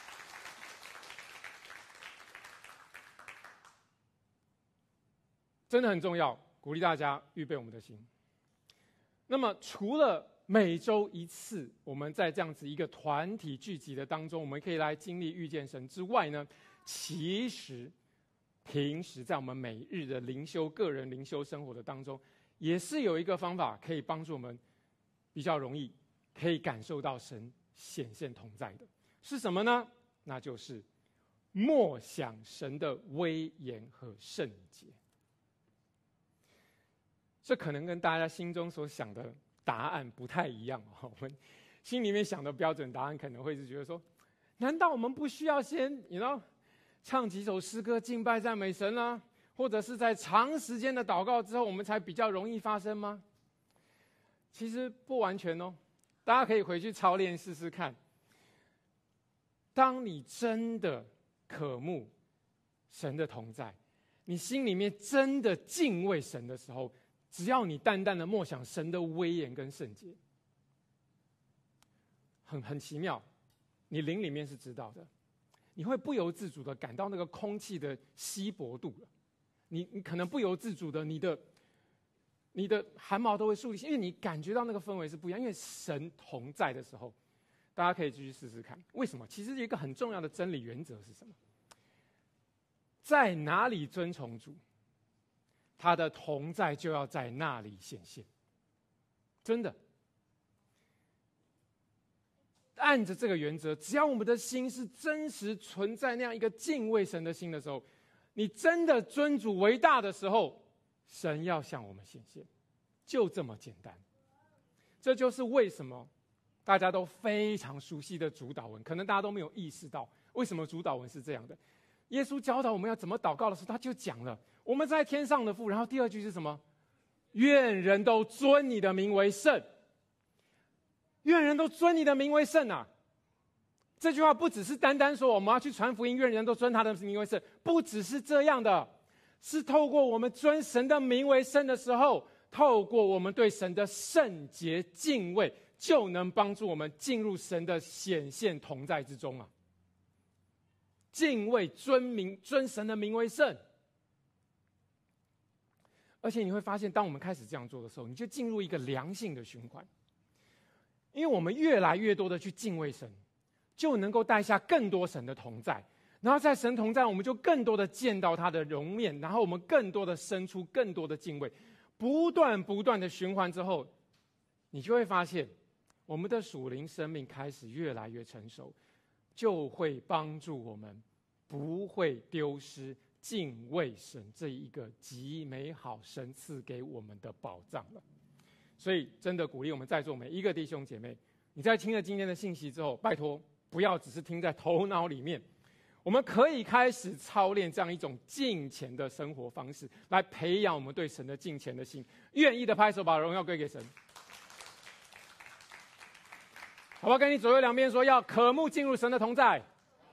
真的很重要，鼓励大家预备我们的心。那么除了每周一次我们在这样子一个团体聚集的当中，我们可以来经历遇见神之外呢，其实平时在我们每日的灵修个人灵修生活的当中，也是有一个方法可以帮助我们比较容易可以感受到神显现同在的。是什么呢？那就是默想神的威严和圣洁。这可能跟大家心中所想的答案不太一样。我们心里面想的标准答案可能会是觉得说，难道我们不需要先 you know 唱几首诗歌敬拜赞美神呢？或者是在长时间的祷告之后我们才比较容易发生吗？其实不完全哦，大家可以回去操练试试看。当你真的渴慕神的同在，你心里面真的敬畏神的时候，只要你淡淡的默想神的威严跟圣洁，很很奇妙，你灵里面是知道的，你会不由自主的感到那个空气的稀薄度了。你你可能不由自主的，你的你的汗毛都会竖起，因为你感觉到那个氛围是不一样。因为神同在的时候，大家可以继续试试看。为什么？其实一个很重要的真理原则是什么？在哪里尊崇主，他的同在就要在那里显现。真的，按着这个原则，只要我们的心是真实存在那样一个敬畏神的心的时候，你真的尊主为大的时候，神要向我们显现，就这么简单。这就是为什么大家都非常熟悉的主祷文，可能大家都没有意识到为什么主祷文是这样的。耶稣教导我们要怎么祷告的时候，他就讲了我们在天上的父，然后第二句是什么？愿人都尊你的名为圣。愿人都尊你的名为圣啊！这句话不只是单单说我们要去传福音，愿人都尊他的名为圣，不只是这样的，是透过我们尊神的名为圣的时候，透过我们对神的圣洁敬畏，就能帮助我们进入神的显现同在之中啊！敬畏尊名尊神的名为圣。而且你会发现，当我们开始这样做的时候，你就进入一个良性的循环。因为我们越来越多的去敬畏神，就能够带下更多神的同在，然后在神同在，我们就更多的见到他的容面，然后我们更多的生出更多的敬畏，不断不断的循环之后，你就会发现，我们的属灵生命开始越来越成熟，就会帮助我们不会丢失敬畏神这一个极美好神赐给我们的宝藏了。所以真的鼓励我们在座每一个弟兄姐妹，你在听了今天的信息之后，拜托不要只是听在头脑里面，我们可以开始操练这样一种敬虔的生活方式，来培养我们对神的敬虔的心。愿意的拍手，把荣耀归给神。好不好？跟你左右两边说，要渴慕进入神的同在，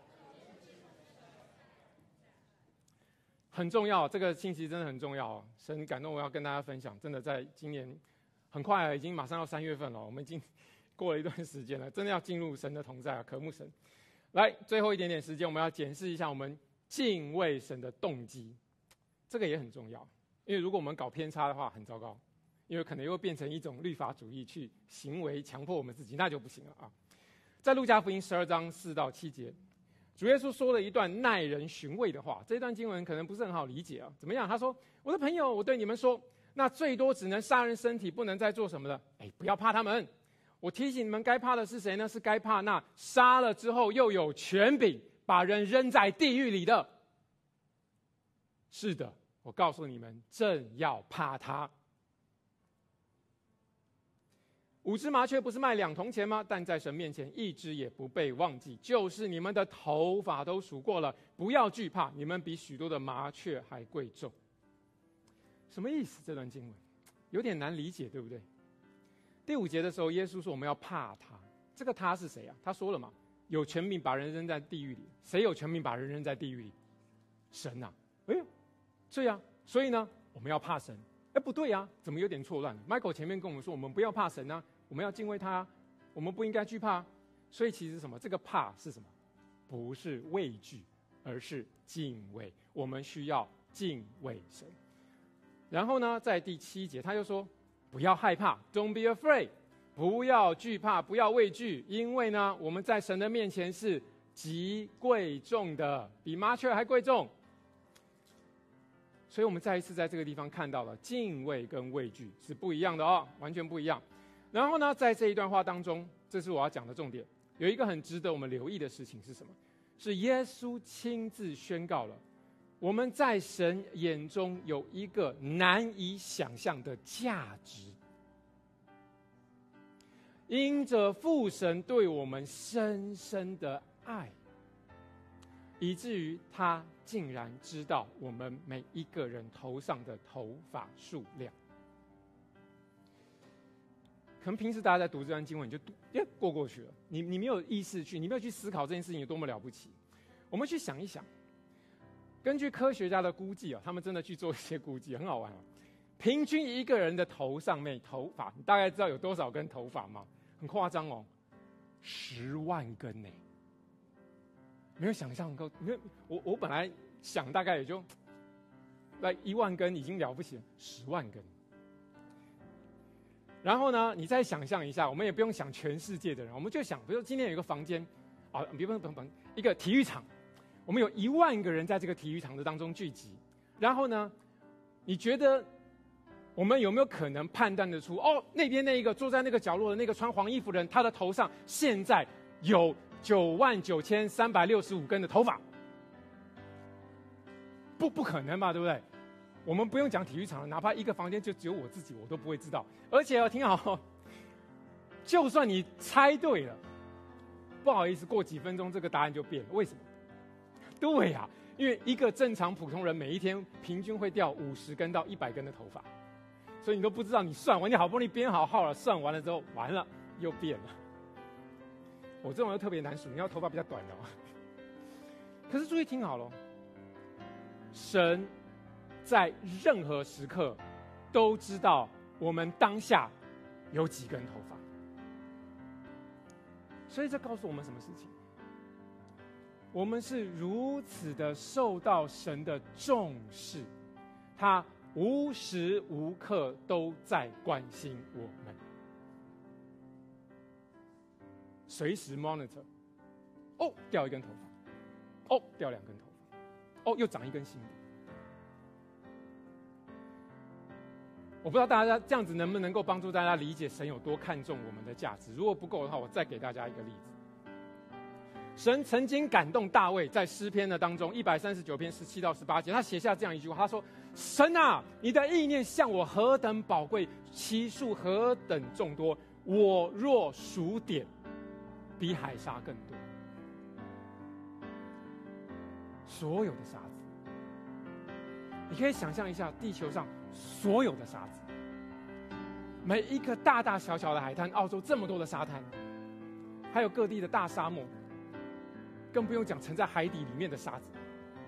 很重要。这个信息真的很重要，神感动我要跟大家分享。真的在今年很快了，已经马上要三月份了，我们已经过了一段时间了，真的要进入神的同在啊，渴慕神。来，最后一点点时间，我们要检视一下我们敬畏神的动机，这个也很重要。因为如果我们搞偏差的话，很糟糕，因为可能又变成一种律法主义，去行为强迫我们自己，那就不行了啊。在路加福音十二章四到七节，主耶稣说了一段耐人寻味的话，这段经文可能不是很好理解啊。怎么样？他说：“我的朋友，我对你们说。”那最多只能杀人身体，不能再做什么了。哎，不要怕他们。我提醒你们，该怕的是谁呢？是该怕那杀了之后又有权柄把人扔在地狱里的。是的，我告诉你们，正要怕他。五只麻雀不是卖两铜钱吗？但在神面前一只也不被忘记。就是你们的头发都数过了，不要惧怕，你们比许多的麻雀还贵重。什么意思？这段经文有点难理解，对不对？第五节的时候，耶稣说我们要怕他， 这个他是谁啊？他说了嘛，有权柄把人扔在地狱里，谁有权柄把人扔在地狱里？神啊！哎，对呀，所以呢，我们要怕神。哎，不对呀，怎么有点错乱 ？Michael 前面跟我们说，我们不要怕神啊，我们要敬畏他、啊，我们不应该惧怕。所以其实什么？这个怕是什么？不是畏惧，而是敬畏。我们需要敬畏神。然后呢，在第七节他又说，不要害怕 ，Don't be afraid， 不要惧怕，不要畏惧，因为呢，我们在神的面前是极贵重的，比麻雀还贵重。所以我们再一次在这个地方看到了敬畏跟畏惧是不一样的哦，完全不一样。然后呢，在这一段话当中，这是我要讲的重点，有一个很值得我们留意的事情是什么？是耶稣亲自宣告了，我们在神眼中有一个难以想象的价值，因着父神对我们深深的爱，以至于他竟然知道我们每一个人头上的头发数量。可能平时大家在读这段经文，你就读耶过过去了，你你没有意识去，你没有去思考这件事情有多么了不起。我们去想一想，根据科学家的估计啊，他们真的去做一些估计，很好玩啊。平均一个人的头上面头发，你大概知道有多少根头发吗？很夸张哦，十万根呢。没有想象够，没有我我本来想大概也就来一万根已经了不起了，十万根。然后呢，你再想象一下，我们也不用想全世界的人，我们就想，比如说今天有一个房间，啊，比如说一个体育场，我们有一万个人在这个体育场的当中聚集，然后呢，你觉得我们有没有可能判断得出，哦，那边那一个坐在那个角落的那个穿黄衣服的人，他的头上现在有九万九千三百六十五根的头发？不，不可能吧，对不对？我们不用讲体育场了，哪怕一个房间就只有我自己，我都不会知道。而且哦，听好，就算你猜对了，不好意思，过几分钟这个答案就变了。为什么？对呀、啊，因为一个正常普通人每一天平均会掉五十根到一百根的头发，所以你都不知道，你算完，你好不容易编好号了，算完了之后，完了又变了。我这种又特别难数，你要头发比较短的哦。可是注意听好了，神在任何时刻都知道我们当下有几根头发，所以这告诉我们什么事情？我们是如此的受到神的重视，他无时无刻都在关心我们，随时 monitor。哦，掉一根头发，哦，掉两根头发，哦，又长一根新的。我不知道大家这样子能不能够帮助大家理解神有多看重我们的价值。如果不够的话，我再给大家一个例子。神曾经感动大卫，在诗篇的当中一百三十九篇十七到十八节，他写下这样一句话，他说：神啊，你的意念向我何等宝贵，其数何等众多，我若数点，比海沙更多。所有的沙子，你可以想象一下地球上所有的沙子，每一个大大小小的海滩，澳洲这么多的沙滩，还有各地的大沙漠，更不用讲沉在海底里面的沙子。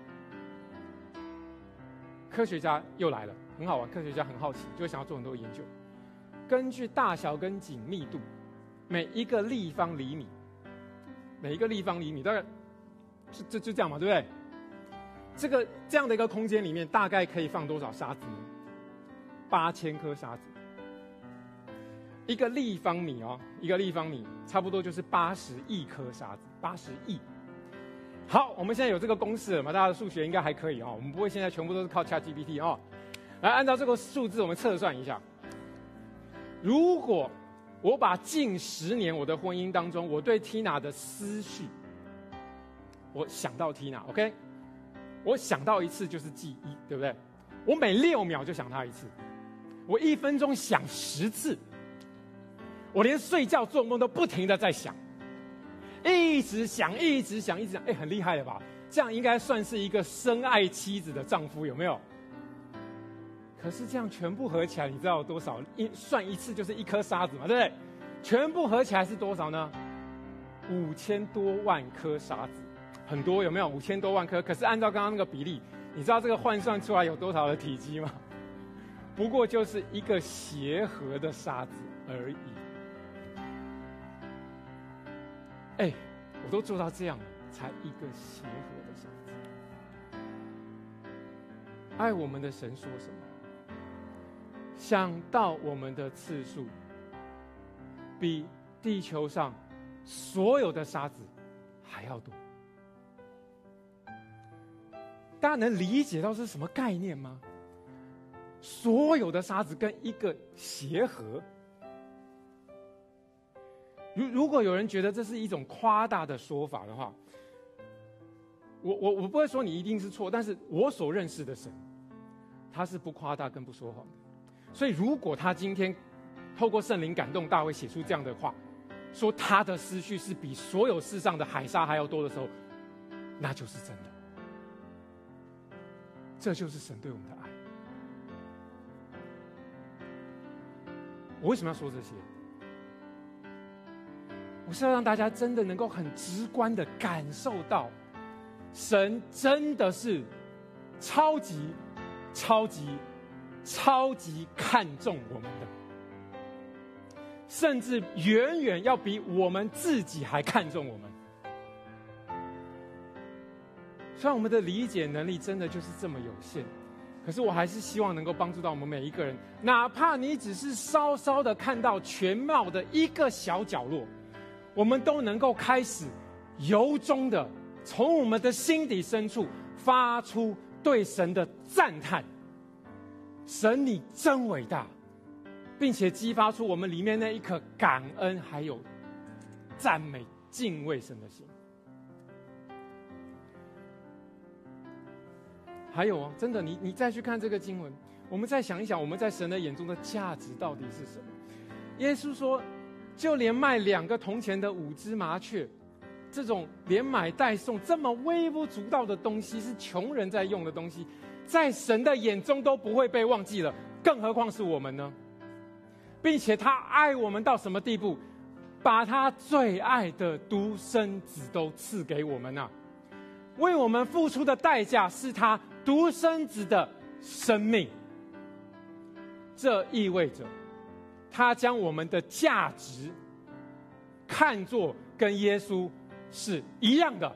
科学家又来了，很好玩，科学家很好奇，就会想要做很多研究。根据大小跟紧密度，每一个立方厘米，每一个立方厘米大概就就就这样嘛，对不对？这个这样的一个空间里面，大概可以放多少沙子呢？八千颗沙子。一个立方米哦，一个立方米差不多就是八十亿颗沙子，八十亿。好，我们现在有这个公式了嘛？大家的数学应该还可以哦。我们不会现在全部都是靠 ChatGPT 哦。来，按照这个数字，我们测算一下。如果我把近十年我的婚姻当中，我对 Tina 的思绪，我想到 Tina，OK， 我想到一次就是记一，对不对？我每六秒就想她一次，我一分钟想十次，我连睡觉做梦都不停的在想，一直想，一直想，一直想，哎，很厉害了吧？这样应该算是一个深爱妻子的丈夫，有没有？可是这样全部合起来，你知道有多少？一算一次就是一颗沙子嘛，对不对？全部合起来是多少呢？ 五千多万颗沙子，很多有没有？五千多万颗。可是按照刚刚那个比例，你知道这个换算出来有多少的体积吗？不过就是一个鞋盒的沙子而已。哎，我都做到这样了，才一个鞋盒的沙子。爱我们的神说什么？想到我们的次数，比地球上所有的沙子还要多。大家能理解到是什么概念吗？所有的沙子跟一个鞋盒。如如果有人觉得这是一种夸大的说法的话，我我我不会说你一定是错，但是我所认识的神，他是不夸大跟不说谎的。所以如果他今天透过圣灵感动大卫写出这样的话，说他的思绪是比所有世上的海沙还要多的时候，那就是真的。这就是神对我们的爱。我为什么要说这些？我是要让大家真的能够很直观的感受到，神真的是超级、超级、超级看重我们的，甚至远远要比我们自己还看重我们。虽然我们的理解能力真的就是这么有限，可是我还是希望能够帮助到我们每一个人，哪怕你只是稍稍的看到全貌的一个小角落，我们都能够开始由衷的从我们的心底深处发出对神的赞叹。神你真伟大，并且激发出我们里面那一颗感恩还有赞美敬畏神的心。还有哦，真的，你你再去看这个经文，我们再想一想，我们在神的眼中的价值到底是什么？耶稣说，就连卖两个铜钱的五只麻雀，这种连买带送这么微不足道的东西，是穷人在用的东西，在神的眼中都不会被忘记了，更何况是我们呢？并且他爱我们到什么地步，把他最爱的独生子都赐给我们啊！为我们付出的代价是他独生子的生命。这意味着他将我们的价值看作跟耶稣是一样的。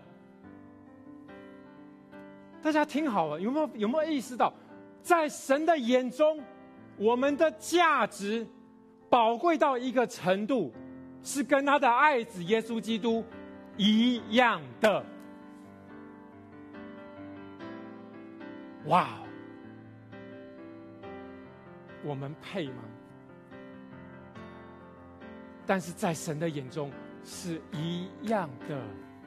大家听好了，有没有有没有意识到，在神的眼中，我们的价值宝贵到一个程度，是跟他的爱子耶稣基督一样的。哇，我们配吗？但是在神的眼中是一样的。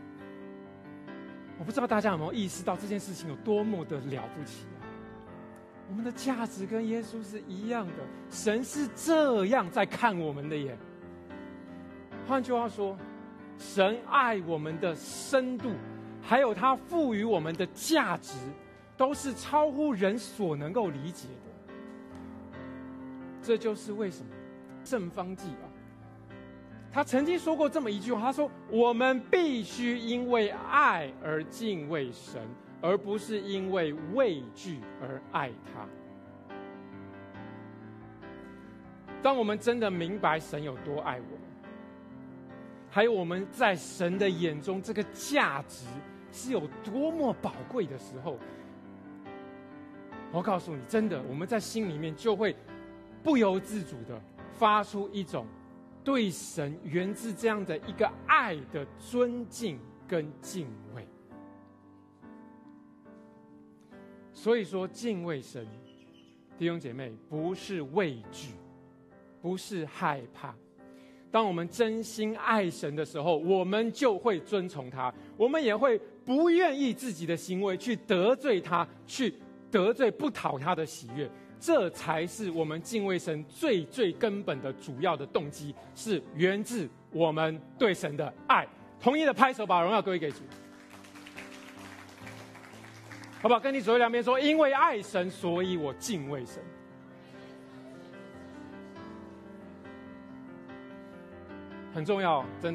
我不知道大家有没有意识到这件事情有多么的了不起啊！我们的价值跟耶稣是一样的，神是这样在看我们的耶。换句话说，神爱我们的深度，还有他赋予我们的价值，都是超乎人所能够理解的。这就是为什么圣方济啊，他曾经说过这么一句话，他说：我们必须因为爱而敬畏神，而不是因为畏惧而爱他。当我们真的明白神有多爱我们，还有我们在神的眼中这个价值是有多么宝贵的时候，我告诉你，真的，我们在心里面就会不由自主的发出一种对神源自这样的一个爱的尊敬跟敬畏。所以说，敬畏神，弟兄姐妹，不是畏惧，不是害怕。当我们真心爱神的时候，我们就会遵从他，我们也会不愿意自己的行为去得罪他，去得罪不讨他的喜悦。这才是我们敬畏神最最根本的主要的动机，是源自我们对神的爱。同意的拍手，把荣耀归给主，好不好？跟你左右两边说，因为爱神，所以我敬畏神。很重要，真的，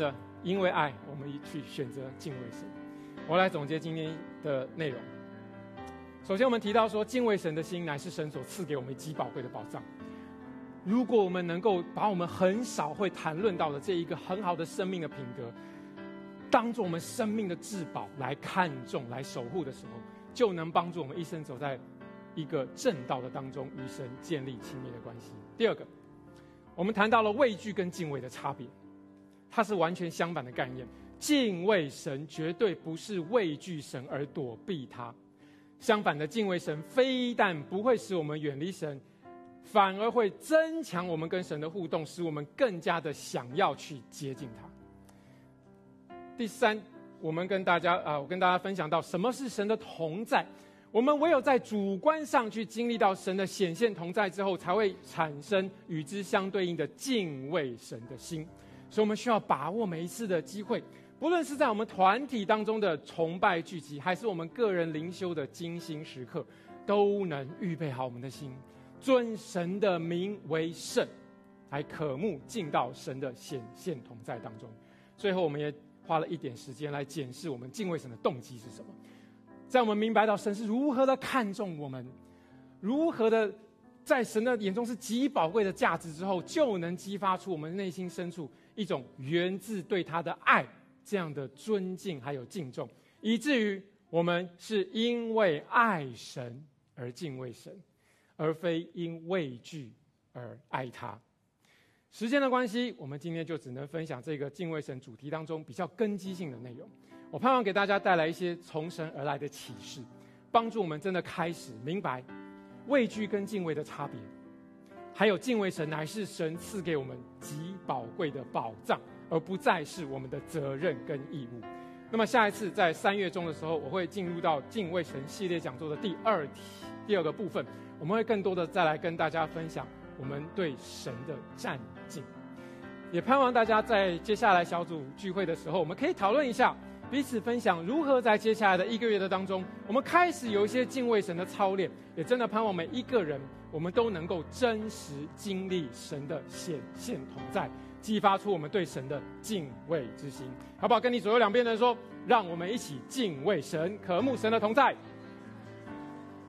因为爱，我们去选择敬畏神。我来总结今天的内容。首先，我们提到说，敬畏神的心乃是神所赐给我们极宝贵的宝藏。如果我们能够把我们很少会谈论到的这一个很好的生命的品格，当作我们生命的至宝来看重、来守护的时候，就能帮助我们一生走在一个正道的当中，与神建立亲密的关系。第二个，我们谈到了畏惧跟敬畏的差别，它是完全相反的概念。敬畏神绝对不是畏惧神而躲避他，相反的，敬畏神非但不会使我们远离神，反而会增强我们跟神的互动，使我们更加的想要去接近他。第三，我们跟大家啊、呃，我跟大家分享到什么是神的同在。我们唯有在主观上去经历到神的显现同在之后，才会产生与之相对应的敬畏神的心。所以我们需要把握每一次的机会，不论是在我们团体当中的崇拜聚集，还是我们个人灵修的精心时刻，都能预备好我们的心，尊神的名为圣，来渴慕进到神的显现同在当中。最后，我们也花了一点时间来检视我们敬畏神的动机是什么。在我们明白到神是如何的看重我们，如何的在神的眼中是极宝贵的价值之后，就能激发出我们内心深处一种源自对他的爱，这样的尊敬还有敬重，以至于我们是因为爱神而敬畏神，而非因畏惧而爱他。时间的关系，我们今天就只能分享这个敬畏神主题当中比较根基性的内容。我盼望给大家带来一些从神而来的启示，帮助我们真的开始明白畏惧跟敬畏的差别，还有敬畏神乃是神赐给我们极宝贵的宝藏，而不再是我们的责任跟义务。那么下一次在三月中的时候，我会进入到敬畏神系列讲座的第二题第二个部分，我们会更多的再来跟大家分享我们对神的战境。也盼望大家在接下来小组聚会的时候，我们可以讨论一下，彼此分享如何在接下来的一个月的当中，我们开始有一些敬畏神的操练。也真的盼望每一个人，我们都能够真实经历神的显现同在，激发出我们对神的敬畏之心。好不好？跟你左右两边的人说，让我们一起敬畏神，渴慕神的同在。